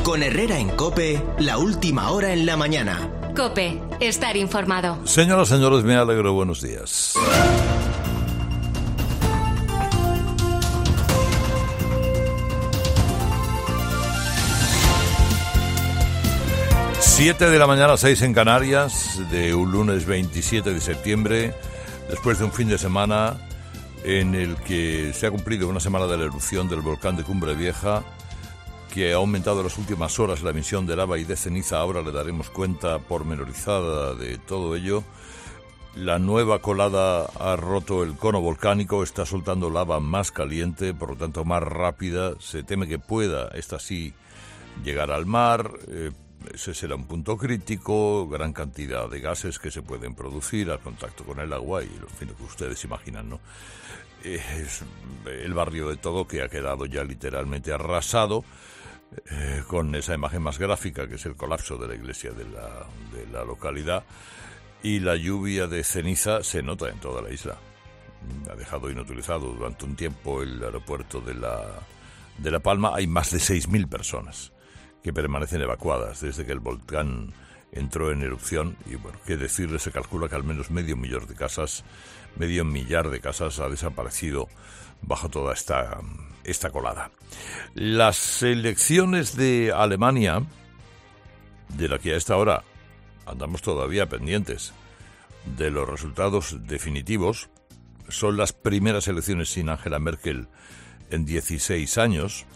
Con Herrera en COPE, la última hora en la mañana. COPE, estar informado. Señoras, señores, me alegro, buenos días. Siete de la mañana, 6 en Canarias, de un lunes 27 de septiembre, después de un fin de semana en el que se ha cumplido una semana de la erupción del volcán de Cumbre Vieja, que ha aumentado en las últimas horas la emisión de lava y de ceniza. Ahora le daremos cuenta pormenorizada de todo ello. La nueva colada ha roto el cono volcánico, está soltando lava más caliente, por lo tanto más rápida. Se teme que pueda, esta sí, llegar al mar. Ese será un punto crítico, gran cantidad de gases que se pueden producir al contacto con el agua y lo que ustedes imaginan, ¿no? Es el barrio de Todo, que ha quedado ya literalmente arrasado, con esa imagen más gráfica que es el colapso de la iglesia de la localidad, y la lluvia de ceniza se nota en toda la isla. Ha dejado inutilizado durante un tiempo el aeropuerto de La Palma. Hay más de 6.000 personas que permanecen evacuadas desde que el volcán entró en erupción. Y bueno, qué decirles, se calcula que al menos medio millar de casas ha desaparecido bajo toda esta colada. Las elecciones de Alemania, de la que a esta hora andamos todavía pendientes de los resultados definitivos, son las primeras elecciones sin Angela Merkel en 16 años.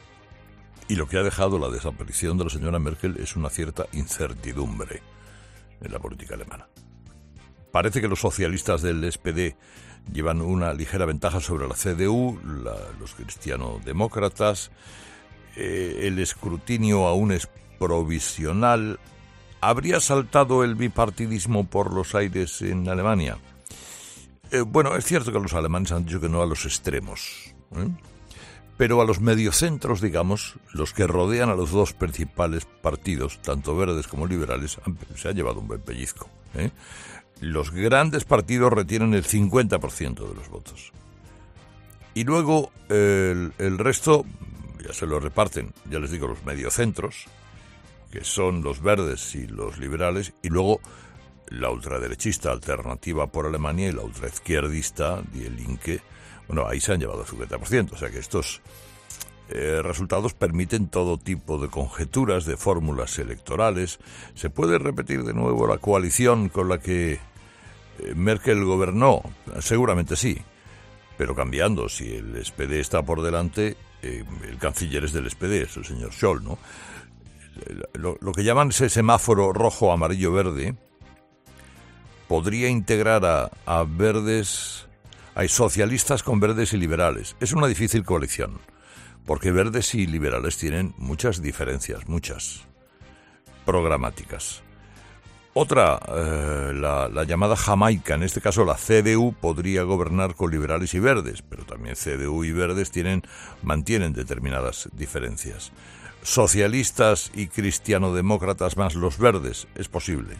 Y lo que ha dejado la desaparición de la señora Merkel es una cierta incertidumbre en la política alemana. Parece que los socialistas del SPD llevan una ligera ventaja sobre la CDU, los cristianodemócratas. El escrutinio aún es provisional. ¿Habría saltado el bipartidismo por los aires en Alemania? Bueno, es cierto que los alemanes han dicho que no a los extremos, pero a los mediocentros, digamos, los que rodean a los dos principales partidos, tanto verdes como liberales, se ha llevado un buen pellizco. Los grandes partidos retienen el 50% de los votos. Y luego el resto ya se lo reparten, ya les digo, los mediocentros, que son los verdes y los liberales, y luego la ultraderechista Alternativa por Alemania y la ultraizquierdista Die Linke. Bueno, ahí se han llevado el 50%, o sea que estos resultados permiten todo tipo de conjeturas, de fórmulas electorales. ¿Se puede repetir de nuevo la coalición con la que Merkel gobernó? Seguramente sí, pero cambiando. Si el SPD está por delante, el canciller es del SPD, es el señor Scholz, ¿no? Lo que llaman ese semáforo rojo, amarillo, verde, podría integrar a verdes... Hay socialistas con verdes y liberales. Es una difícil coalición, porque verdes y liberales tienen muchas diferencias, muchas programáticas. Otra, la llamada Jamaica, en este caso la CDU, podría gobernar con liberales y verdes, pero también CDU y verdes mantienen determinadas diferencias. Socialistas y cristianodemócratas más los verdes, es posible.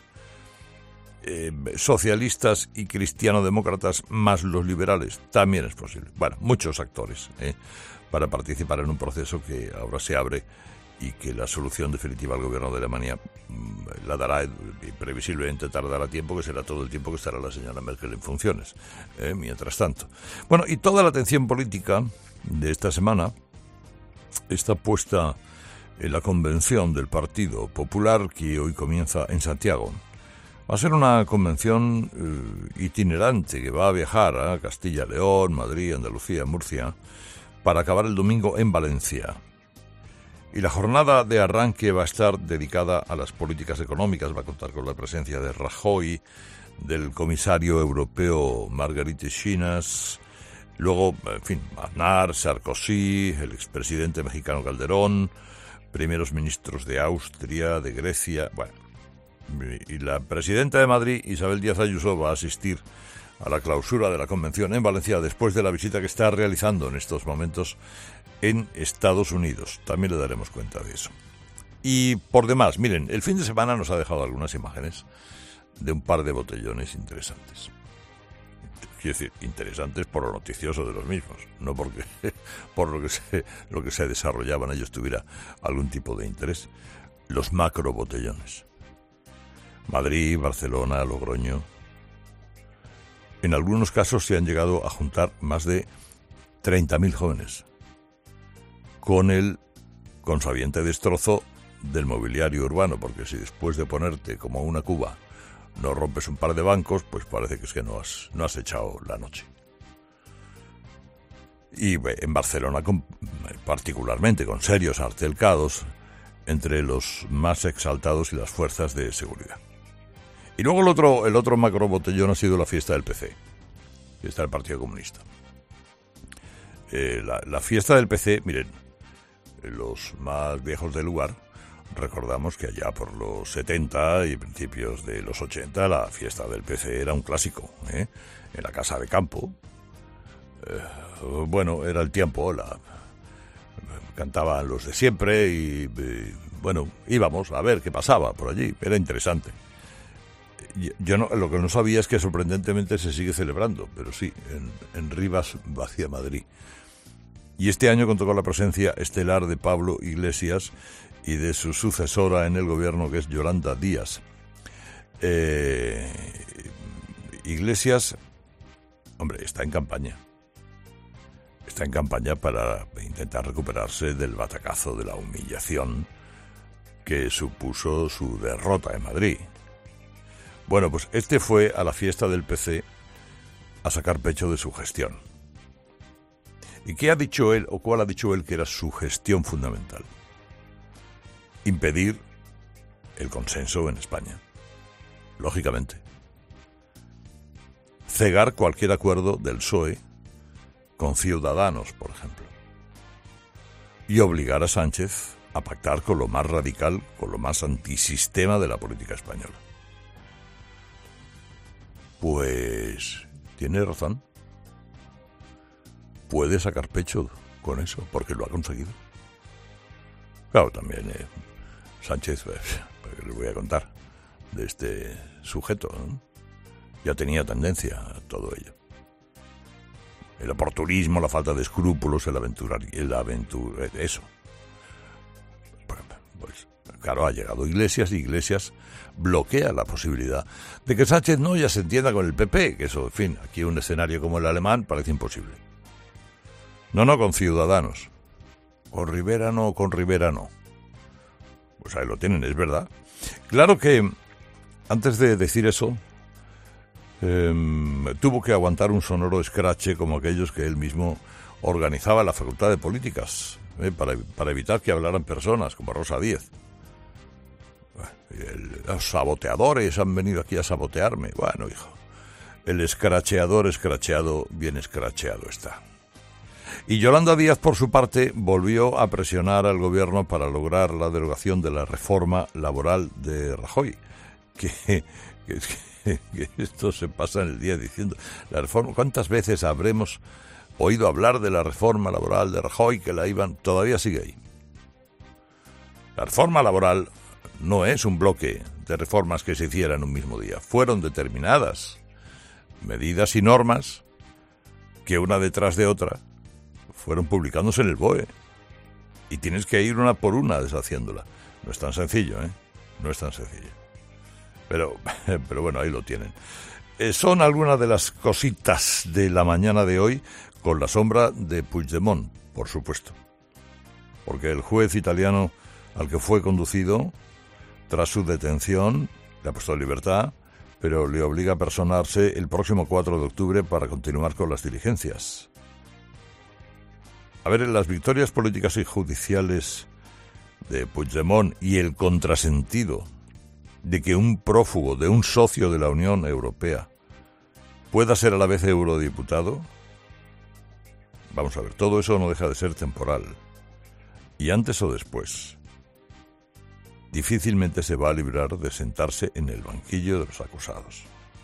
Socialistas y cristianodemócratas más los liberales, también es posible. Bueno, muchos actores para participar en un proceso que ahora se abre y que la solución definitiva al gobierno de Alemania la dará, y previsiblemente tardará tiempo, que será todo el tiempo que estará la señora Merkel en funciones, mientras tanto. Bueno, y toda la atención política de esta semana está puesta en la convención del Partido Popular, que hoy comienza en Santiago. Va a ser una convención itinerante que va a viajar a Castilla, León, Madrid, Andalucía, Murcia, para acabar el domingo en Valencia. Y la jornada de arranque va a estar dedicada a las políticas económicas. Va a contar con la presencia de Rajoy, del comisario europeo Margaritis Schinas, luego, en fin, Aznar, Sarkozy, el expresidente mexicano Calderón, primeros ministros de Austria, de Grecia, bueno. Y la presidenta de Madrid, Isabel Díaz Ayuso, va a asistir a la clausura de la convención en Valencia después de la visita que está realizando en estos momentos en Estados Unidos. También le daremos cuenta de eso. Y por demás, miren, el fin de semana nos ha dejado algunas imágenes de un par de botellones interesantes. quiero decir, interesantes por lo noticioso de los mismos, no porque por lo que se desarrollaba en ellos tuviera algún tipo de interés. Los macro botellones. Madrid, Barcelona, Logroño. En algunos casos se han llegado a juntar más de 30.000 jóvenes, con el consabiente destrozo del mobiliario urbano, porque si después de ponerte como una cuba no rompes un par de bancos, pues parece que es que no has echado la noche. Y en Barcelona particularmente, con serios altercados entre los más exaltados y las fuerzas de seguridad. Y luego el otro macro botellón ha sido la fiesta del PC, fiesta del Partido Comunista. La fiesta del PC, miren, los más viejos del lugar, recordamos que allá por los 70 y principios de los 80 la fiesta del PC era un clásico, en la casa de campo. Bueno, era el tiempo, cantaban los de siempre y bueno, íbamos a ver qué pasaba por allí, era interesante. Yo no, lo que no sabía es que sorprendentemente se sigue celebrando, pero sí, en Rivas Vacía, Madrid. Y este año contó con la presencia estelar de Pablo Iglesias y de su sucesora en el gobierno, que es Yolanda Díaz. Iglesias, hombre, está en campaña. Está en campaña para intentar recuperarse del batacazo, de la humillación que supuso su derrota en Madrid. Bueno, pues este fue a la fiesta del PC a sacar pecho de su gestión. ¿Y qué ha dicho él, o cuál ha dicho él que era su gestión fundamental? Impedir el consenso en España, lógicamente. Cegar cualquier acuerdo del PSOE con Ciudadanos, por ejemplo. Y obligar a Sánchez a pactar con lo más radical, con lo más antisistema de la política española. Pues tiene razón. Puede sacar pecho con eso, porque lo ha conseguido. Claro, también Sánchez, ¿qué les voy a contar de este sujeto, ¿no? Ya tenía tendencia a todo ello. El oportunismo, la falta de escrúpulos, eso. Pues claro, ha llegado Iglesias y Iglesias bloquea la posibilidad de que Sánchez no ya se entienda con el PP, que eso, en fin, aquí un escenario como el alemán parece imposible. No, con Ciudadanos. Con Rivera no. Pues ahí lo tienen, es verdad. Claro que antes de decir eso, tuvo que aguantar un sonoro escrache como aquellos que él mismo organizaba en la Facultad de Políticas, para evitar que hablaran personas como Rosa Díez. Los saboteadores han venido aquí a sabotearme. Bueno, hijo, el escracheador escracheado, bien escracheado está. Y Yolanda Díaz, por su parte, volvió a presionar al gobierno para lograr la derogación de la reforma laboral de Rajoy. Que esto se pasa en el día diciendo la reforma. ¿Cuántas veces habremos oído hablar de la reforma laboral de Rajoy, que todavía sigue ahí? La reforma laboral no es un bloque de reformas que se hicieran en un mismo día. Fueron determinadas medidas y normas que una detrás de otra fueron publicándose en el BOE. Y tienes que ir una por una deshaciéndola. No es tan sencillo, No es tan sencillo. Pero bueno, ahí lo tienen. Son algunas de las cositas de la mañana de hoy, con la sombra de Puigdemont, por supuesto. Porque el juez italiano al que fue conducido, tras su detención, le ha puesto en libertad, pero le obliga a personarse el próximo 4 de octubre para continuar con las diligencias. A ver, las victorias políticas y judiciales de Puigdemont y el contrasentido de que un prófugo de un socio de la Unión Europea pueda ser a la vez eurodiputado, vamos a ver, todo eso no deja de ser temporal. Y antes o después, difícilmente se va a librar de sentarse en el banquillo de los acusados.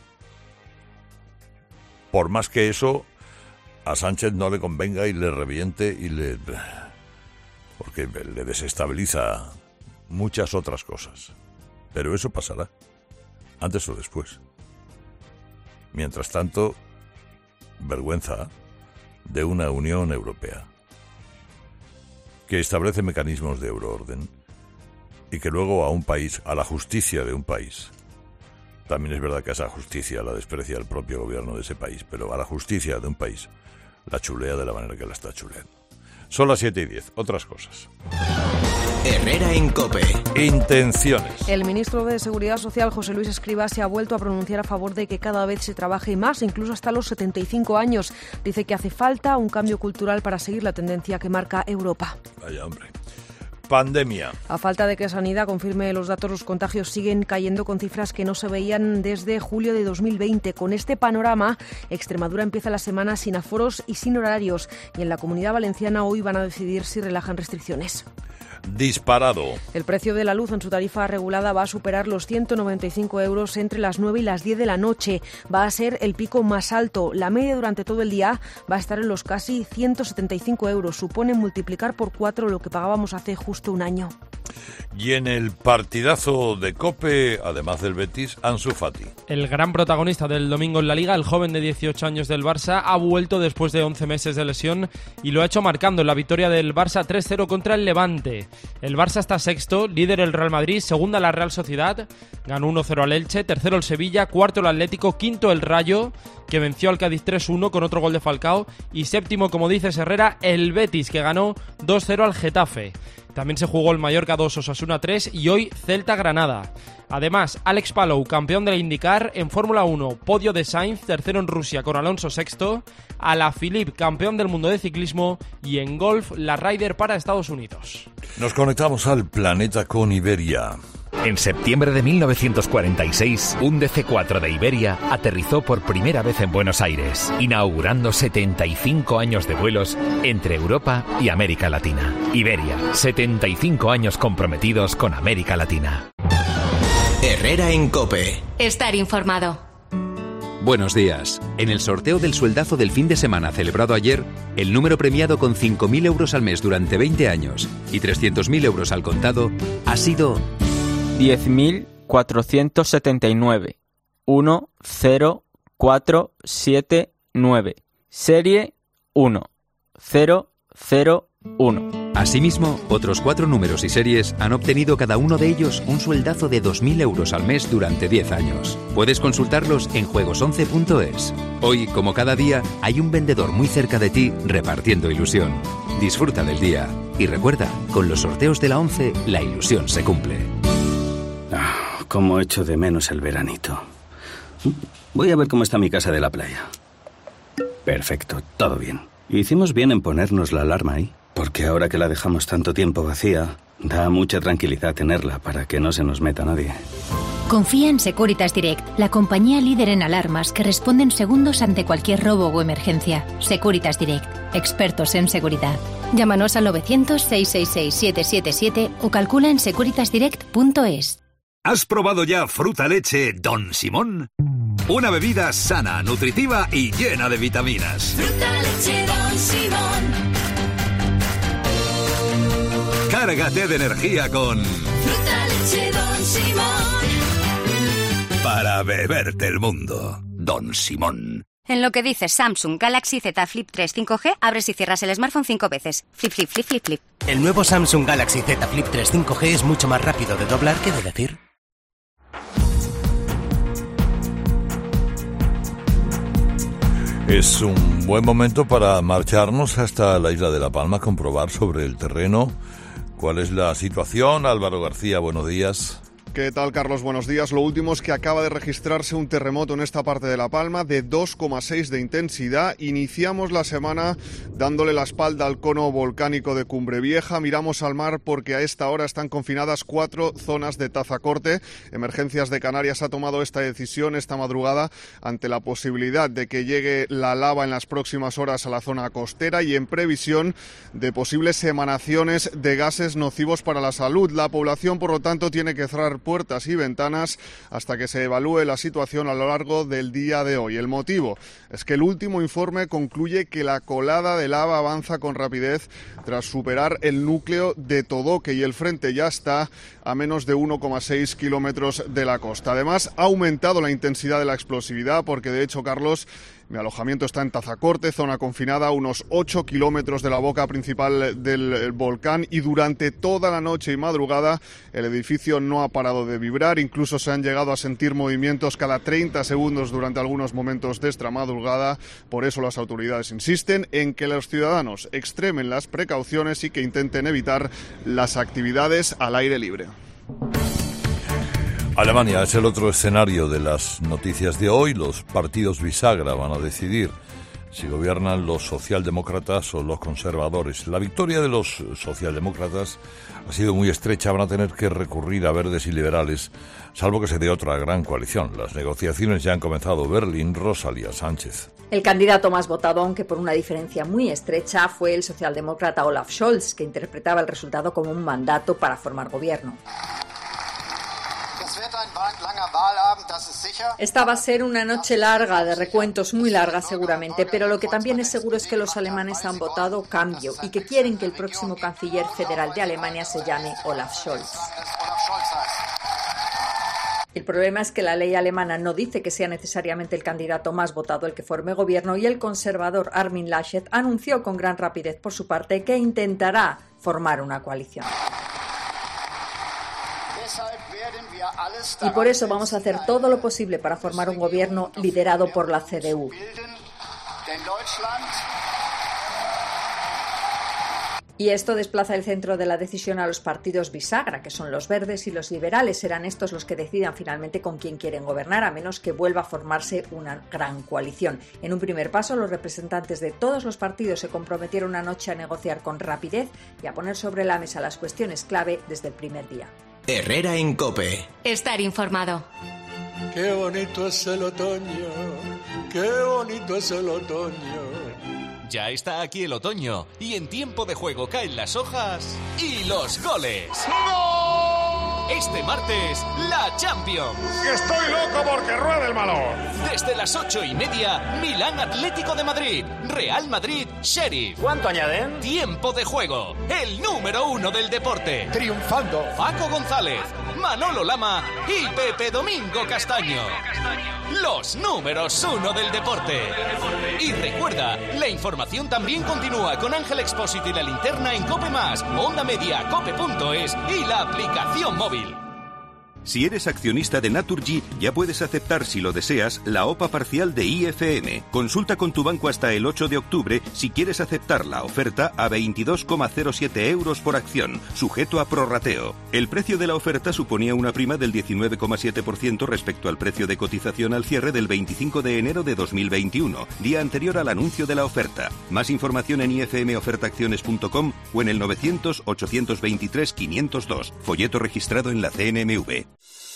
Por más que eso a Sánchez no le convenga y le reviente porque le desestabiliza muchas otras cosas. Pero eso pasará, antes o después. Mientras tanto, vergüenza, de una Unión Europea que establece mecanismos de euroorden y que luego a un país, a la justicia de un país, también es verdad que esa justicia la desprecia el propio gobierno de ese país, pero a la justicia de un país la chulea de la manera que la está chuleando. Son las 7:10, otras cosas. Herrera en COPE. Intenciones. El ministro de Seguridad Social, José Luis Escrivá, se ha vuelto a pronunciar a favor de que cada vez se trabaje más, incluso hasta los 75 años. Dice que hace falta un cambio cultural para seguir la tendencia que marca Europa. Vaya hombre. Pandemia. A falta de que Sanidad confirme los datos, los contagios siguen cayendo con cifras que no se veían desde julio de 2020. Con este panorama, Extremadura empieza la semana sin aforos y sin horarios. Y en la Comunidad Valenciana hoy van a decidir si relajan restricciones. Disparado. El precio de la luz en su tarifa regulada va a superar los 195 euros entre las 9 y las 10 de la noche. Va a ser el pico más alto. La media durante todo el día va a estar en los casi 175 euros. Supone multiplicar por 4 lo que pagábamos hace justo un año. Y en el partidazo de COPE, además del Betis, Ansu Fati. El gran protagonista del domingo en la Liga, el joven de 18 años del Barça, ha vuelto después de 11 meses de lesión y lo ha hecho marcando en la victoria del Barça 3-0 contra el Levante. El Barça está sexto, líder el Real Madrid, segunda la Real Sociedad, ganó 1-0 al Elche, tercero el Sevilla, cuarto el Atlético, quinto el Rayo, que venció al Cádiz 3-1 con otro gol de Falcao, y séptimo, como dices Herrera, el Betis, que ganó 2-0 al Getafe. También se jugó el Mallorca 2, Osasuna 3 y hoy Celta-Granada. Además, Alex Palou, campeón de la IndyCar, en Fórmula 1, podio de Sainz, tercero en Rusia con Alonso sexto, Alaphilippe, campeón del mundo de ciclismo, y en golf, la Ryder para Estados Unidos. Nos conectamos al planeta con Iberia. En septiembre de 1946, un DC-4 de Iberia aterrizó por primera vez en Buenos Aires, inaugurando 75 años de vuelos entre Europa y América Latina. Iberia, 75 años comprometidos con América Latina. Herrera en COPE. Estar informado. Buenos días. En el sorteo del sueldazo del fin de semana celebrado ayer, el número premiado con 5.000 euros al mes durante 20 años y 300.000 euros al contado ha sido 10.479 10479, serie 1001. Asimismo, otros 4 números y series han obtenido cada uno de ellos un sueldazo de 2.000 euros al mes durante 10 años. Puedes consultarlos en juegos11.es. Hoy, como cada día, hay un vendedor muy cerca de ti repartiendo ilusión. Disfruta del día. Y recuerda, con los sorteos de la 11, la ilusión se cumple. Cómo echo de menos el veranito. Voy a ver cómo está mi casa de la playa. Perfecto, todo bien. Hicimos bien en ponernos la alarma ahí, porque ahora que la dejamos tanto tiempo vacía, da mucha tranquilidad tenerla para que no se nos meta nadie. Confía en Securitas Direct, la compañía líder en alarmas que responde en segundos ante cualquier robo o emergencia. Securitas Direct, expertos en seguridad. Llámanos al 900-666-777 o calcula en securitasdirect.es. ¿Has probado ya Fruta Leche Don Simón? Una bebida sana, nutritiva y llena de vitaminas. Fruta Leche Don Simón. Cárgate de energía con Fruta Leche Don Simón. Para beberte el mundo, Don Simón. En lo que dices Samsung Galaxy Z Flip 3 5G, abres y cierras el smartphone 5 veces. Flip, flip, flip, flip, flip. El nuevo Samsung Galaxy Z Flip 3 5G es mucho más rápido de doblar que de decir. Es un buen momento para marcharnos hasta la isla de La Palma, comprobar sobre el terreno cuál es la situación. Álvaro García, buenos días. ¿Qué tal, Carlos? Buenos días. Lo último es que acaba de registrarse un terremoto en esta parte de La Palma de 2,6 de intensidad. Iniciamos la semana dándole la espalda al cono volcánico de Cumbre Vieja. Miramos al mar porque a esta hora están confinadas 4 zonas de Tazacorte. Emergencias de Canarias ha tomado esta decisión esta madrugada ante la posibilidad de que llegue la lava en las próximas horas a la zona costera y en previsión de posibles emanaciones de gases nocivos para la salud. La población, por lo tanto, tiene que cerrar puertas y ventanas hasta que se evalúe la situación a lo largo del día de hoy. El motivo es que el último informe concluye que la colada de lava avanza con rapidez tras superar el núcleo de Todoque y el frente ya está a menos de 1,6 kilómetros de la costa. Además, ha aumentado la intensidad de la explosividad porque, de hecho, Carlos, Mi alojamiento está en Tazacorte, zona confinada a unos 8 kilómetros de la boca principal del volcán, y durante toda la noche y madrugada el edificio no ha parado de vibrar. Incluso se han llegado a sentir movimientos cada 30 segundos durante algunos momentos de esta madrugada. Por eso las autoridades insisten en que los ciudadanos extremen las precauciones y que intenten evitar las actividades al aire libre. Alemania es el otro escenario de las noticias de hoy. Los partidos bisagra van a decidir si gobiernan los socialdemócratas o los conservadores. La victoria de los socialdemócratas ha sido muy estrecha. Van a tener que recurrir a verdes y liberales, salvo que se dé otra gran coalición. Las negociaciones ya han comenzado. Berlín, Rosalía Sánchez. El candidato más votado, aunque por una diferencia muy estrecha, fue el socialdemócrata Olaf Scholz, que interpretaba el resultado como un mandato para formar gobierno. Esta va a ser una noche larga, de recuentos muy larga seguramente, pero lo que también es seguro es que los alemanes han votado cambio y que quieren que el próximo canciller federal de Alemania se llame Olaf Scholz. El problema es que la ley alemana no dice que sea necesariamente el candidato más votado el que forme gobierno, y el conservador Armin Laschet anunció con gran rapidez por su parte que intentará formar una coalición. Y por eso vamos a hacer todo lo posible para formar un gobierno liderado por la CDU. Y esto desplaza el centro de la decisión a los partidos bisagra, que son los verdes y los liberales. Serán estos los que decidan finalmente con quién quieren gobernar, a menos que vuelva a formarse una gran coalición. En un primer paso, los representantes de todos los partidos se comprometieron una noche a negociar con rapidez y a poner sobre la mesa las cuestiones clave desde el primer día. Herrera en COPE. Estar informado. Qué bonito es el otoño, qué bonito es el otoño. Ya está aquí el otoño y en tiempo de juego caen las hojas y los goles. ¡Gol! Este martes, la Champions. ¡Que estoy loco porque ruede el balón! Desde las 8:30, Milán Atlético de Madrid, Real Madrid Sheriff. ¿Cuánto añaden? Tiempo de juego, el número 1 del deporte. Triunfando. Paco González, Manolo Lama y Pepe Domingo Castaño. Los números 1 del deporte. Y recuerda, la información también continúa con Ángel Expósito y la linterna en COPE+, Onda Media, cope.es y la aplicación móvil. Si eres accionista de Naturgy, ya puedes aceptar, si lo deseas, la OPA parcial de IFM. Consulta con tu banco hasta el 8 de octubre si quieres aceptar la oferta a 22,07 euros por acción, sujeto a prorrateo. El precio de la oferta suponía una prima del 19,7% respecto al precio de cotización al cierre del 25 de enero de 2021, día anterior al anuncio de la oferta. Más información en ifmofertaacciones.com o en el 900-823-502, folleto registrado en la CNMV.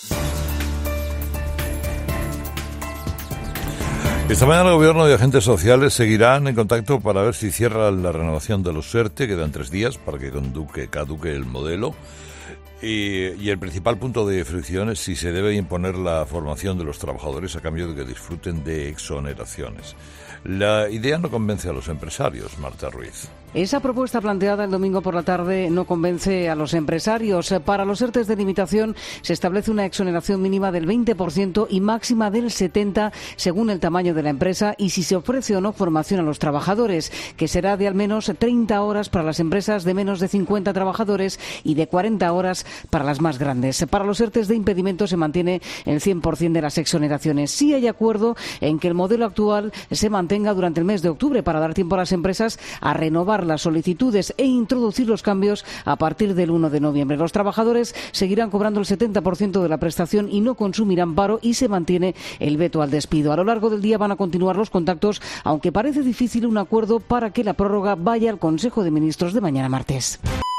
Esta mañana el Gobierno y agentes sociales seguirán en contacto para ver si cierran la renovación de los ERTE. Quedan 3 días para que caduque el modelo. Y el principal punto de fricción es si se debe imponer la formación de los trabajadores a cambio de que disfruten de exoneraciones. La idea no convence a los empresarios, Marta Ruiz. Esa propuesta planteada el domingo por la tarde no convence a los empresarios. Para los ERTE de limitación se establece una exoneración mínima del 20% y máxima del 70% según el tamaño de la empresa y si se ofrece o no formación a los trabajadores, que será de al menos 30 horas para las empresas de menos de 50 trabajadores y de 40 horas para las más grandes. Para los ERTE de impedimento se mantiene el 100% de las exoneraciones. Sí hay acuerdo en que el modelo actual se mantenga durante el mes de octubre para dar tiempo a las empresas a renovar las solicitudes e introducir los cambios a partir del 1 de noviembre. Los trabajadores seguirán cobrando el 70% de la prestación y no consumirán paro, y se mantiene el veto al despido. A lo largo del día van a continuar los contactos, aunque parece difícil un acuerdo para que la prórroga vaya al Consejo de Ministros de mañana martes.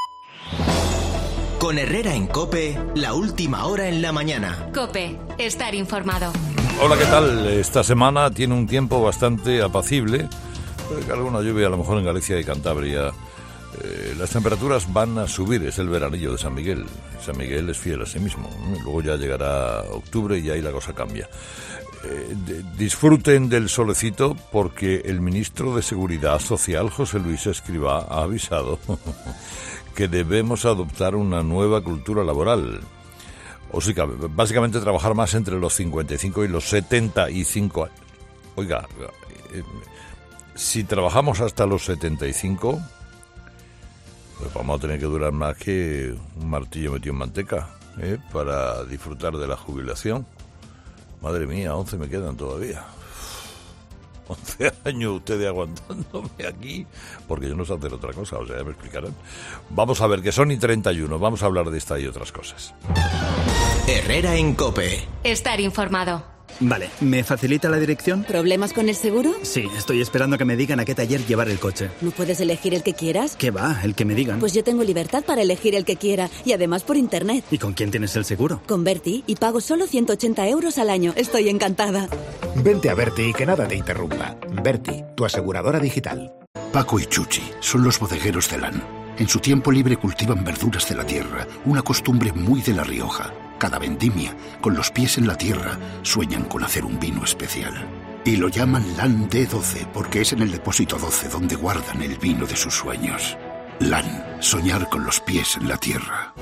Con Herrera en COPE, la última hora en la mañana. COPE, estar informado. Hola, ¿qué tal? Esta semana tiene un tiempo bastante apacible. Alguna lluvia a lo mejor en Galicia y Cantabria. Las temperaturas van a subir, es el veranillo de San Miguel. San Miguel es fiel a sí mismo. Luego ya llegará octubre y ahí la cosa cambia. Disfruten del solecito porque el ministro de Seguridad Social, José Luis Escrivá, ha avisado que debemos adoptar una nueva cultura laboral. O sea, básicamente trabajar más entre los 55 y los 75 años. Oiga, si trabajamos hasta los 75, pues vamos a tener que durar más que un martillo metido en manteca, para disfrutar de la jubilación. Madre mía, 11 me quedan todavía. 11 años ustedes aguantándome aquí, porque yo no sé hacer otra cosa, o sea, ya me explicarán. Vamos a ver, que son y 31, vamos a hablar de esta y otras cosas. Herrera en COPE. Estar informado. Vale, ¿me facilita la dirección? ¿Problemas con el seguro? Sí, estoy esperando que me digan a qué taller llevar el coche. ¿No puedes elegir el que quieras? ¿Qué va? El que me digan. Pues yo tengo libertad para elegir el que quiera, y además por internet. ¿Y con quién tienes el seguro? Con Berti, y pago solo 180 euros al año. Estoy encantada. Vente a Berti y que nada te interrumpa. Berti, tu aseguradora digital. Paco y Chuchi son los bodegueros de LAN. En su tiempo libre cultivan verduras de la tierra, una costumbre muy de La Rioja. Cada vendimia, con los pies en la tierra, sueñan con hacer un vino especial. Y lo llaman LAN D12 porque es en el depósito 12 donde guardan el vino de sus sueños. LAN, soñar con los pies en la tierra.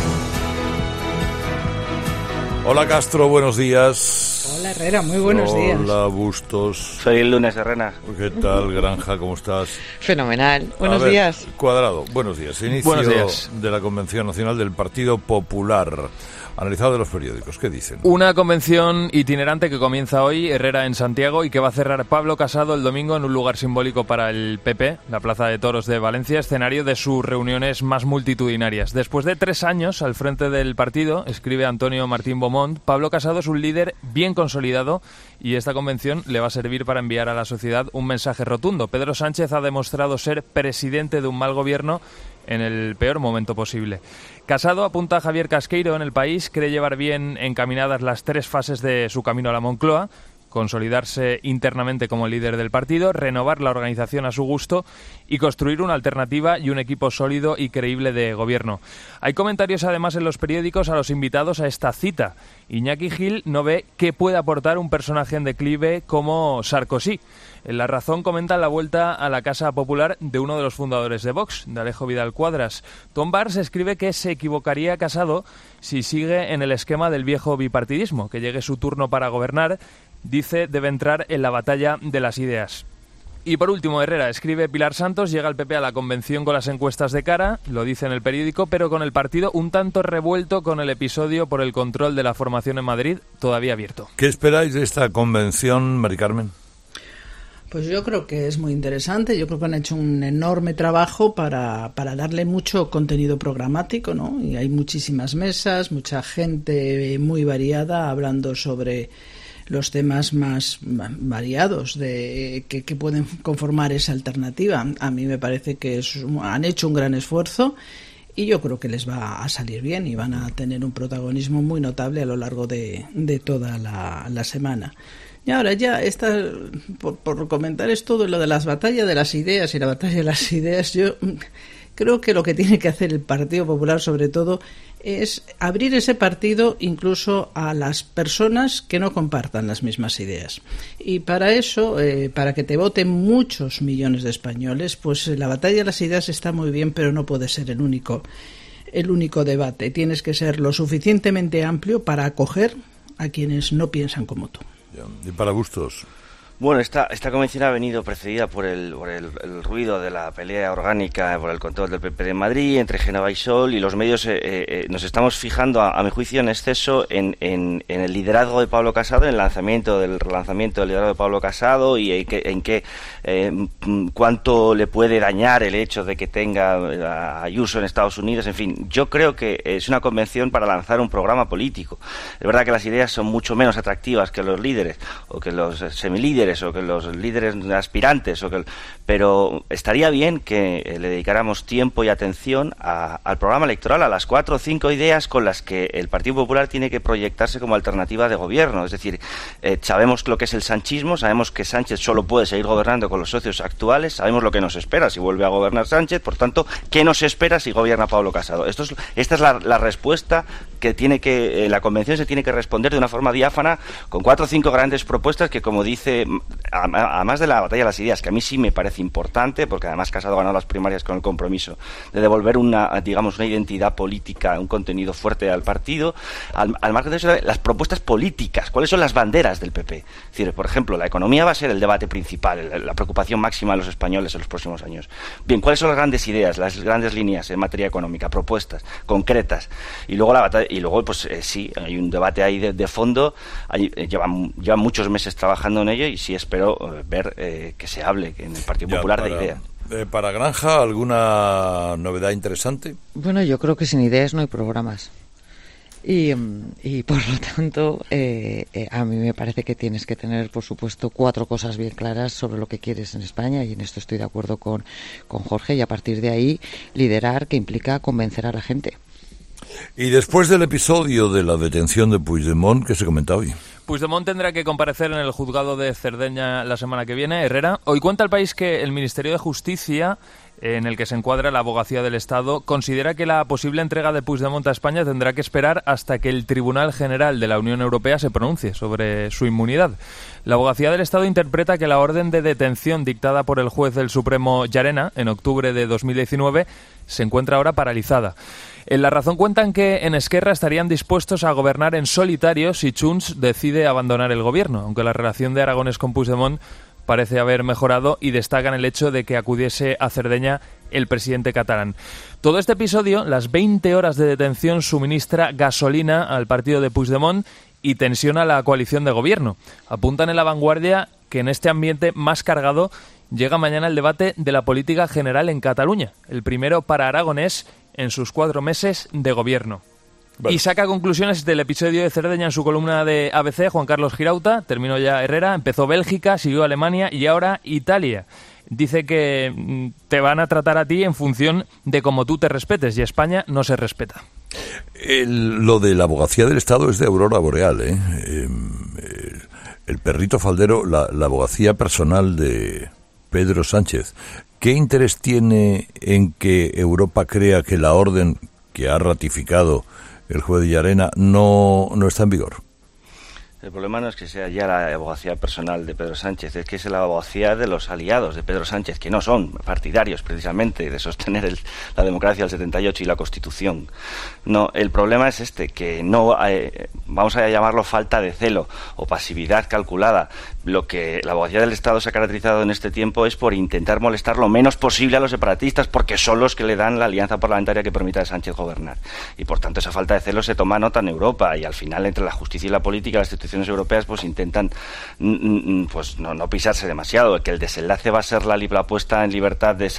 Hola Castro, buenos días. Hola Herrera, muy buenos días. Hola Bustos. Feliz lunes, Herrera. ¿Qué tal, Granja? ¿Cómo estás? Fenomenal. Buenos días. Cuadrado, buenos días. Inicio buenos días. De la Convención Nacional del Partido Popular. Analizado de los periódicos, ¿qué dicen? Una convención itinerante que comienza hoy, Herrera, en Santiago, y que va a cerrar Pablo Casado el domingo en un lugar simbólico para el PP, la Plaza de Toros de Valencia, escenario de sus reuniones más multitudinarias. Después de 3 años al frente del partido, escribe Antonio Martín Beaumont, Pablo Casado es un líder bien consolidado y esta convención le va a servir para enviar a la sociedad un mensaje rotundo. Pedro Sánchez ha demostrado ser presidente de un mal gobierno en el peor momento posible. Casado, apunta a Javier Casqueiro en El País, cree llevar bien encaminadas las 3 fases de su camino a la Moncloa: consolidarse internamente como líder del partido, renovar la organización a su gusto y construir una alternativa y un equipo sólido y creíble de gobierno. Hay comentarios además en los periódicos a los invitados a esta cita. Iñaki Gil no ve qué puede aportar un personaje en declive como Sarkozy. En La Razón comenta la vuelta a la Casa Popular de uno de los fundadores de Vox, de Alejo Vidal Cuadras. Tom Bars escribe que se equivocaría Casado si sigue en el esquema del viejo bipartidismo, que llegue su turno para gobernar. Dice, debe entrar en la batalla de las ideas. Y por último, Herrera, escribe Pilar Santos, llega el PP a la convención con las encuestas de cara, lo dice en el periódico, pero con el partido un tanto revuelto con el episodio por el control de la formación en Madrid todavía abierto. ¿Qué esperáis de esta convención, Mari Carmen? Pues yo creo que es muy interesante, yo creo que han hecho un enorme trabajo para darle mucho contenido programático, ¿no? Y hay muchísimas mesas, mucha gente muy variada hablando sobre los temas más variados de que pueden conformar esa alternativa. A mí me parece que han hecho un gran esfuerzo y yo creo que les va a salir bien y van a tener un protagonismo muy notable a lo largo de toda la semana. Y ahora ya por comentar esto de lo de las batallas de las ideas y la batalla de las ideas, yo creo que lo que tiene que hacer el Partido Popular sobre todo es abrir ese partido incluso a las personas que no compartan las mismas ideas. Y para eso, para que te voten muchos millones de españoles, pues la batalla de las ideas está muy bien, pero no puede ser el único debate. Tienes que ser lo suficientemente amplio para acoger a quienes no piensan como tú. Y para Bustos. Bueno, esta convención ha venido precedida por el ruido de la pelea orgánica por el control del PP de Madrid entre Génova y Sol, y los medios nos estamos fijando, a mi juicio, en exceso en el liderazgo de Pablo Casado, en el relanzamiento del liderazgo de Pablo Casado y cuánto le puede dañar el hecho de que tenga a Ayuso en Estados Unidos. En fin, yo creo que es una convención para lanzar un programa político. Es verdad que las ideas son mucho menos atractivas que los líderes o que los semilíderes o que los líderes aspirantes, pero estaría bien que le dedicáramos tiempo y atención al programa electoral, a las 4 o 5 ideas con las que el Partido Popular tiene que proyectarse como alternativa de gobierno. Es decir, sabemos lo que es el sanchismo, sabemos que Sánchez solo puede seguir gobernando con los socios actuales, sabemos lo que nos espera si vuelve a gobernar Sánchez, por tanto, ¿qué nos espera si gobierna Pablo Casado? Esta es la respuesta que la convención se tiene que responder de una forma diáfana, con 4 o 5 grandes propuestas que, como dice además de la batalla de las ideas, que a mí sí me parece importante, porque además Casado ganó las primarias con el compromiso de devolver una identidad política, un contenido fuerte al partido, al margen de eso, las propuestas políticas, ¿cuáles son las banderas del PP? Es decir, por ejemplo, la economía va a ser el debate principal, la preocupación máxima de los españoles en los próximos años. Bien, ¿cuáles son las grandes ideas, las grandes líneas en materia económica, propuestas concretas? Y luego pues sí, hay un debate ahí de fondo, llevan muchos meses trabajando en ello y sí espero ver que se hable en el Partido Popular de ideas. Para Granja, ¿alguna novedad interesante? Bueno, yo creo que sin ideas no hay programas. Y por lo tanto, a mí me parece que tienes que tener, por supuesto, 4 cosas bien claras sobre lo que quieres en España, y en esto estoy de acuerdo con Jorge, y a partir de ahí liderar, que implica convencer a la gente. Y después del episodio de la detención de Puigdemont, ¿qué se comenta hoy? Puigdemont tendrá que comparecer en el juzgado de Cerdeña la semana que viene. Herrera, hoy cuenta el País que el Ministerio de Justicia, en el que se encuadra la Abogacía del Estado, considera que la posible entrega de Puigdemont a España tendrá que esperar hasta que el Tribunal General de la Unión Europea se pronuncie sobre su inmunidad. La Abogacía del Estado interpreta que la orden de detención dictada por el juez del Supremo Llarena en octubre de 2019 se encuentra ahora paralizada. En La Razón cuentan que en Esquerra estarían dispuestos a gobernar en solitario si Junts decide abandonar el gobierno, aunque la relación de Aragonés con Puigdemont parece haber mejorado, y destacan el hecho de que acudiese a Cerdeña el presidente catalán. Todo este episodio, las 20 horas de detención, suministra gasolina al partido de Puigdemont y tensiona la coalición de gobierno. Apuntan en La Vanguardia que en este ambiente más cargado llega mañana el debate de la política general en Cataluña, el primero para Aragonés en sus 4 meses de gobierno. Vale. Y saca conclusiones del episodio de Cerdeña en su columna de ABC, Juan Carlos Girauta. Terminó ya Herrera, empezó Bélgica, siguió Alemania y ahora Italia. Dice que te van a tratar a ti en función de cómo tú te respetes, y España no se respeta. Lo de la Abogacía del Estado es de Aurora Boreal, ¿eh? El perrito faldero, la abogacía personal de Pedro Sánchez. ¿Qué interés tiene en que Europa crea que la orden que ha ratificado el juez de Llarena no está en vigor? El problema no es que sea ya la abogacía personal de Pedro Sánchez, es que es la abogacía de los aliados de Pedro Sánchez, que no son partidarios precisamente de sostener la democracia del 78 y la Constitución. No, el problema es que no vamos a llamarlo falta de celo o pasividad calculada. Lo que la abogacía del Estado se ha caracterizado en este tiempo es por intentar molestar lo menos posible a los separatistas, porque son los que le dan la alianza parlamentaria que permita a Sánchez gobernar. Y por tanto esa falta de celo se toma nota en Europa, y al final entre la justicia y la política, las instituciones europeas pues intentan pues no pisarse demasiado. Que el desenlace va a ser la puesta en libertad de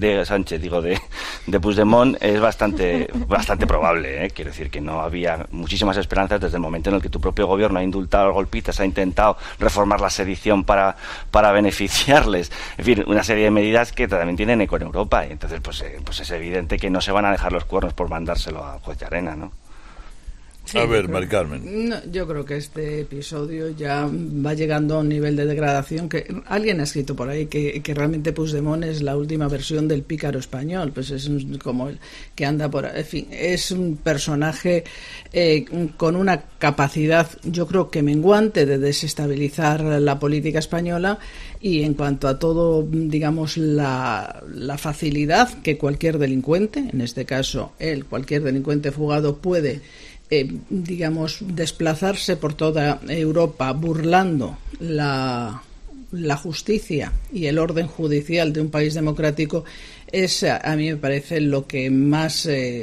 Puigdemont es bastante probable, ¿eh? Quiero decir que no había muchísimas esperanzas desde el momento en el que tu propio gobierno ha indultado a los golpistas, ha intentado reformar la sedición para beneficiarles, en fin, una serie de medidas que también tienen eco en Europa, y entonces pues es evidente que no se van a dejar los cuernos por mandárselo a juez Llarena, ¿no? Sí, a ver, Mari Carmen. No, yo creo que este episodio ya va llegando a un nivel de degradación que alguien ha escrito por ahí que realmente Puigdemont es la última versión del pícaro español, pues es como el que anda por... En fin, es un personaje con una capacidad, yo creo que menguante, de desestabilizar la política española, y en cuanto a todo, digamos, la facilidad que cualquier delincuente, en este caso cualquier delincuente fugado puede... digamos, desplazarse por toda Europa burlando la justicia y el orden judicial de un país democrático, a mí me parece lo que más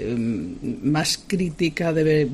crítica debe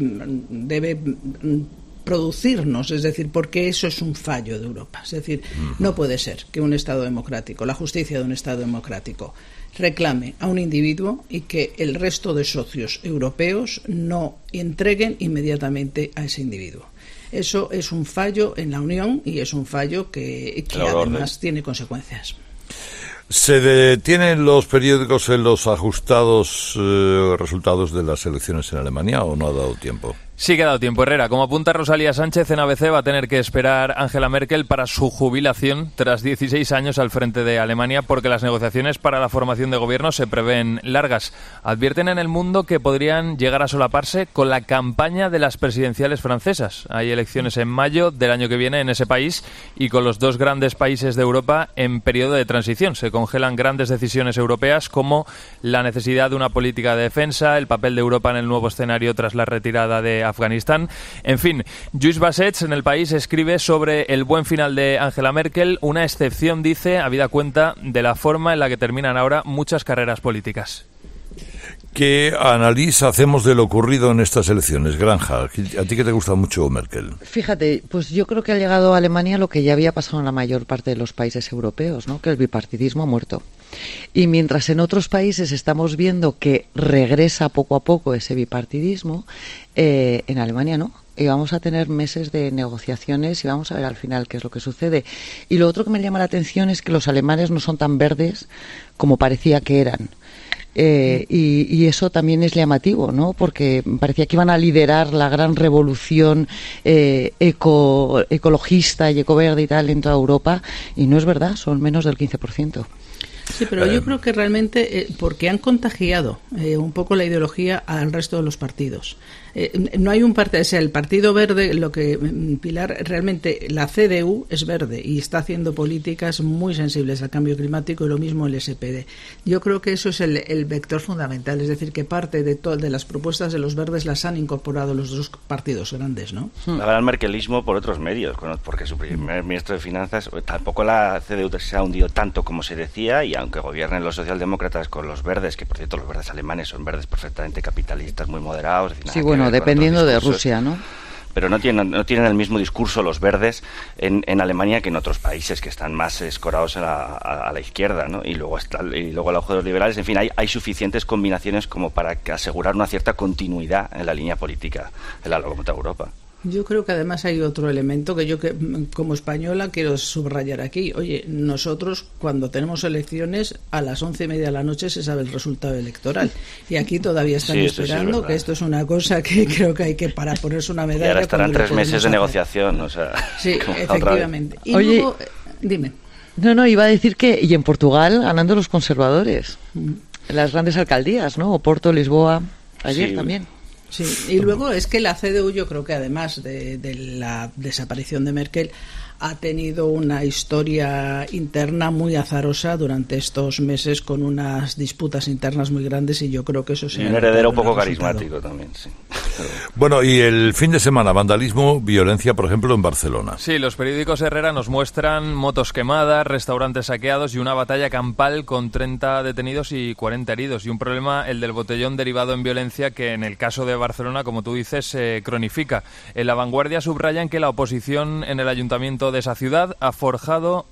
producirnos, es decir, porque eso es un fallo de Europa. Es decir, no puede ser que un Estado democrático, la justicia de un Estado democrático, reclame a un individuo y que el resto de socios europeos no entreguen inmediatamente a ese individuo. Eso es un fallo en la Unión, y es un fallo que además tiene consecuencias. ¿Se detienen los periódicos en los ajustados resultados de las elecciones en Alemania o no ha dado tiempo? Sí que ha dado tiempo, Herrera. Como apunta Rosalía Sánchez, en ABC va a tener que esperar Angela Merkel para su jubilación tras 16 años al frente de Alemania, porque las negociaciones para la formación de gobierno se prevén largas. Advierten en El Mundo que podrían llegar a solaparse con la campaña de las presidenciales francesas. Hay elecciones en mayo del año que viene en ese país y con los dos grandes países de Europa en periodo de transición. Se congelan grandes decisiones europeas como la necesidad de una política de defensa, el papel de Europa en el nuevo escenario tras la retirada de Afganistán. En fin, Lluís Bassets en El País escribe sobre el buen final de Angela Merkel, una excepción, dice, habida cuenta de la forma en la que terminan ahora muchas carreras políticas. ¿Qué análisis hacemos de lo ocurrido en estas elecciones, Granja? ¿A ti que te gusta mucho Merkel? Fíjate, pues yo creo que ha llegado a Alemania lo que ya había pasado en la mayor parte de los países europeos, ¿no? Que el bipartidismo ha muerto. Y mientras en otros países estamos viendo que regresa poco a poco ese bipartidismo, en Alemania no. Y vamos a tener meses de negociaciones y vamos a ver al final qué es lo que sucede. Y lo otro que me llama la atención es que los alemanes no son tan verdes como parecía que eran. Y eso también es llamativo, ¿no? Porque parecía que iban a liderar la gran revolución ecologista y ecoverde y tal en toda Europa, y no es verdad, son menos del 15%. Sí, pero yo creo que realmente porque han contagiado un poco la ideología al resto de los partidos. No hay un partido, o sea, el Partido Verde, lo que Pilar, realmente la CDU es verde y está haciendo políticas muy sensibles al cambio climático, y lo mismo el SPD. Yo creo que eso es el vector fundamental, es decir, que parte de las propuestas de los verdes las han incorporado los dos partidos grandes, ¿no? Habrá el merkelismo por otros medios, porque su primer ministro de Finanzas, tampoco la CDU se ha hundido tanto como se decía, y aunque gobiernen los socialdemócratas con los verdes, que por cierto los verdes alemanes son verdes perfectamente capitalistas, muy moderados. Sí, bueno, dependiendo de Rusia, ¿no? Pero no tienen el mismo discurso los verdes en Alemania que en otros países que están más escorados a la izquierda, ¿no? Y luego el ojo de los liberales. En fin, hay suficientes combinaciones como para asegurar una cierta continuidad en la línea política en la lucha contra Europa. Yo creo que además hay otro elemento que yo, como española, quiero subrayar aquí. Oye, nosotros cuando tenemos elecciones a las 11:30 de la noche se sabe el resultado electoral, y aquí todavía están esperando, que esto es una cosa que creo que hay que para ponerse una medalla. Y ahora estarán 3 meses de negociación, o sea. Sí, efectivamente. Y oye, luego, dime. No, iba a decir que y en Portugal ganando los conservadores, en las grandes alcaldías, ¿no? Oporto, Lisboa, ayer también. Sí, y luego es que la CDU, yo creo que además de la desaparición de Merkel, ha tenido una historia interna muy azarosa durante estos meses, con unas disputas internas muy grandes, y yo creo que eso se... Y un heredero un poco carismático también, sí. Bueno, y el fin de semana, vandalismo, violencia, por ejemplo, en Barcelona. Sí, los periódicos, Herrera, nos muestran motos quemadas, restaurantes saqueados y una batalla campal con 30 detenidos y 40 heridos. Y un problema, el del botellón derivado en violencia, que en el caso de Barcelona, como tú dices, se cronifica. En La Vanguardia subrayan que la oposición en el ayuntamiento de esa ciudad ha forzado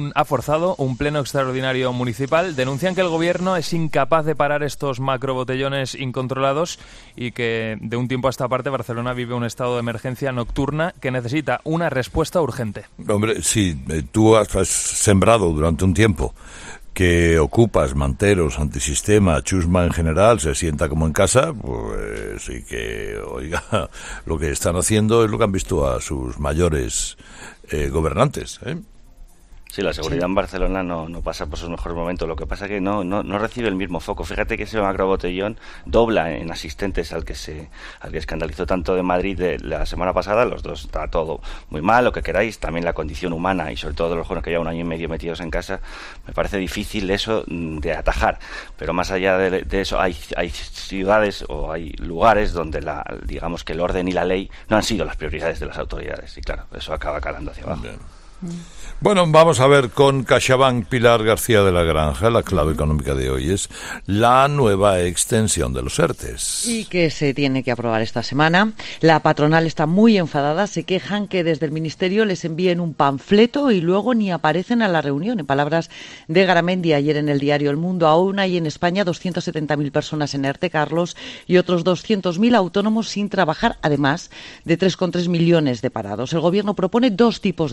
un pleno extraordinario municipal. Denuncian que el gobierno es incapaz de parar estos macrobotellones incontrolados y que de un tiempo a esta parte Barcelona vive un estado de emergencia nocturna que necesita una respuesta urgente. Hombre, sí, tú has sembrado durante un tiempo que Ocupas, Manteros, Antisistema, Chusma en general se sienta como en casa, pues sí que, oiga, lo que están haciendo es lo que han visto a sus mayores gobernantes, ¿eh? Sí, la seguridad en Barcelona no pasa por sus mejores momentos. Lo que pasa es que no recibe el mismo foco. Fíjate que ese macrobotellón dobla en asistentes al que escandalizó tanto de Madrid de la semana pasada. Los dos está todo muy mal, lo que queráis. También la condición humana y sobre todo de los jóvenes que llevan 1 año y medio metidos en casa. Me parece difícil eso de atajar. Pero más allá de eso, hay ciudades o hay lugares donde digamos que el orden y la ley no han sido las prioridades de las autoridades. Y claro, eso acaba calando hacia abajo. Bien. Bueno, vamos a ver con CaixaBank, Pilar García de la Granja. La clave económica de hoy es la nueva extensión de los ERTEs. Y que se tiene que aprobar esta semana. La patronal está muy enfadada. Se quejan que desde el Ministerio les envíen un panfleto y luego ni aparecen a la reunión. En palabras de Garamendi ayer en el diario El Mundo, aún hay en España 270.000 personas en ERTE, Carlos, y otros 200.000 autónomos sin trabajar, además de 3,3 millones de parados. El Gobierno propone 2 tipos de ERTE.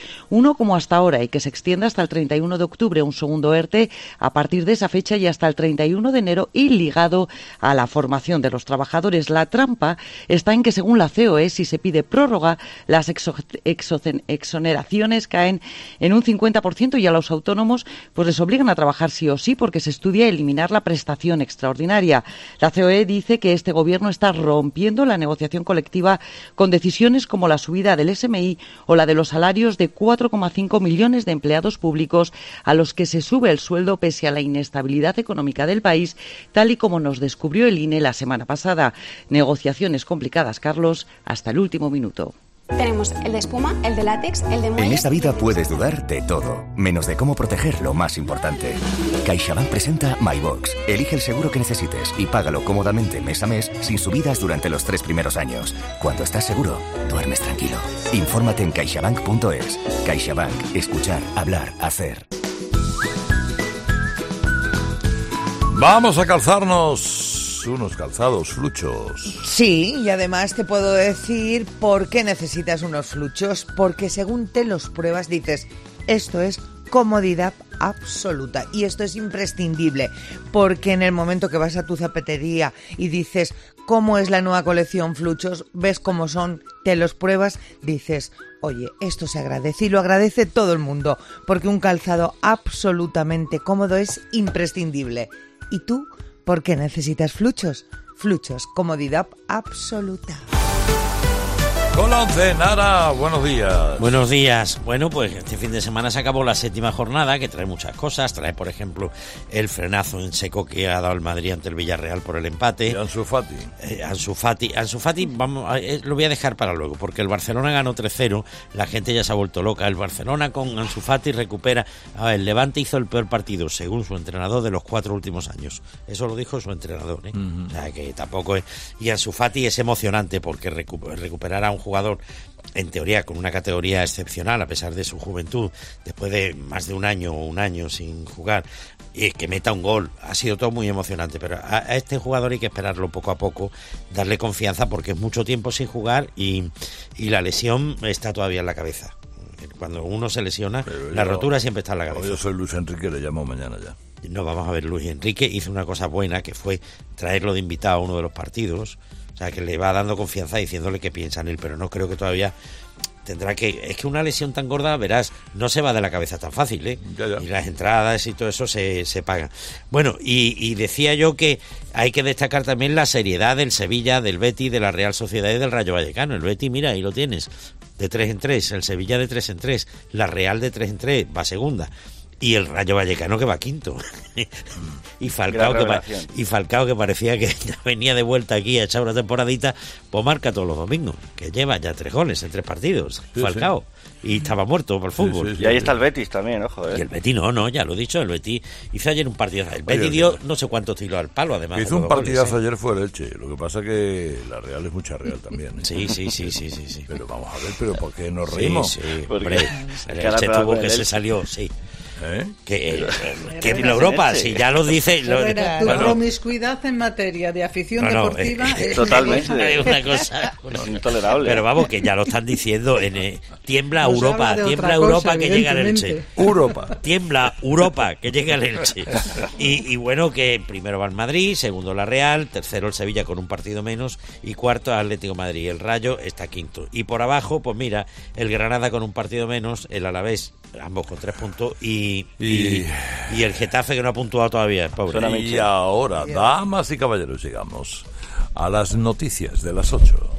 uno como hasta ahora y que se extienda hasta el 31 de octubre, un segundo ERTE a partir de esa fecha y hasta el 31 de enero y ligado a la formación de los trabajadores. La trampa está en que, según la COE, si se pide prórroga, las exoneraciones caen en un 50% y a los autónomos pues les obligan a trabajar sí o sí porque se estudia eliminar la prestación extraordinaria. La COE dice que este gobierno está rompiendo la negociación colectiva con decisiones como la subida del SMI o la de los salarios de 4,5 millones de empleados públicos a los que se sube el sueldo pese a la inestabilidad económica del país, tal y como nos descubrió el INE la semana pasada. Negociaciones complicadas, Carlos, hasta el último minuto. Tenemos el de espuma, el de látex, el de muelle. En esta vida puedes dudar de todo, menos de cómo proteger lo más importante. CaixaBank presenta MyBox. Elige el seguro que necesites y págalo cómodamente mes a mes sin subidas durante los 3 primeros años. Cuando estás seguro, duermes tranquilo. Infórmate en caixabank.es. CaixaBank. Escuchar, hablar, hacer. Vamos a calzarnos unos calzados fluchos. Sí, y además te puedo decir por qué necesitas unos fluchos, porque según te los pruebas dices, esto es comodidad absoluta y esto es imprescindible, porque en el momento que vas a tu zapatería y dices cómo es la nueva colección fluchos, ves cómo son, te los pruebas, dices, oye, esto se agradece y lo agradece todo el mundo, porque un calzado absolutamente cómodo es imprescindible. ¿Y tú? ¿Por qué necesitas fluchos? Fluchos, comodidad absoluta. Con 11, Nara, buenos días. Buenos días. Bueno, pues este fin de semana se acabó la 7ª jornada, que trae muchas cosas. Trae, por ejemplo, el frenazo en seco que ha dado el Madrid ante el Villarreal por el empate. Y Ansu Fati. Ansu Fati, vamos, lo voy a dejar para luego, porque el Barcelona ganó 3-0, la gente ya se ha vuelto loca. El Barcelona con Ansu Fati recupera. A ver, el Levante hizo el peor partido, según su entrenador, de los 4 últimos años. Eso lo dijo su entrenador, ¿eh? O sea, que tampoco es... Y Ansu Fati es emocionante, porque recuperar a un jugador en teoría con una categoría excepcional a pesar de su juventud, después de más de un año sin jugar, y que meta un gol, ha sido todo muy emocionante, pero a este jugador hay que esperarlo poco a poco, darle confianza porque es mucho tiempo sin jugar y la lesión está todavía en la cabeza. Cuando uno se lesiona, la rotura siempre está en la cabeza. Yo soy Luis Enrique, le llamo mañana ya. No, vamos a ver, Luis Enrique hizo una cosa buena, que fue traerlo de invitado a uno de los partidos. O sea, que le va dando confianza diciéndole que piensa en él, pero no creo que todavía tendrá que... Es que una lesión tan gorda, verás, no se va de la cabeza tan fácil, ¿eh? Ya. Y las entradas y todo eso se pagan. Bueno, y decía yo que hay que destacar también la seriedad del Sevilla, del Betis, de la Real Sociedad y del Rayo Vallecano. El Betis, mira, ahí lo tienes, de 3 en 3, el Sevilla de 3 en 3, la Real de 3 en 3, va segunda. Y el Rayo Vallecano que va quinto. y Falcao que parecía que venía de vuelta aquí a echar una temporadita, pues marca todos los domingos, que lleva ya 3 goles en 3 partidos. Sí, Falcao. Sí. Y estaba muerto por el fútbol. Sí, y ahí está el Betis también, ojo. Y el Betis no, ya lo he dicho, el Betis hizo ayer un partidazo. El Betis dio no sé cuántos tiros al palo, además. Hizo un partidazo ayer fue el Elche. Lo que pasa que la Real es mucha Real también, ¿eh? Sí. Pero vamos a ver, ¿por qué nos reímos? Sí, hombre, el Elche tuvo que se salió, sí. Que en Europa, si ya lo dice... Tu promiscuidad en materia de afición deportiva es totalmente una cosa intolerable. Pero vamos, que ya lo están diciendo tiembla Europa que llega el Elche. Tiembla Europa que llega el Elche. Y bueno, que primero va el Madrid, segundo la Real, tercero el Sevilla con un partido menos y cuarto el Atlético de Madrid. El Rayo está quinto. Y por abajo, pues mira, el Granada con un partido menos, el Alavés, ambos con 3 puntos y el Getafe que no ha puntuado todavía, pobre. Y ahora, damas y caballeros, llegamos a las noticias de las 8.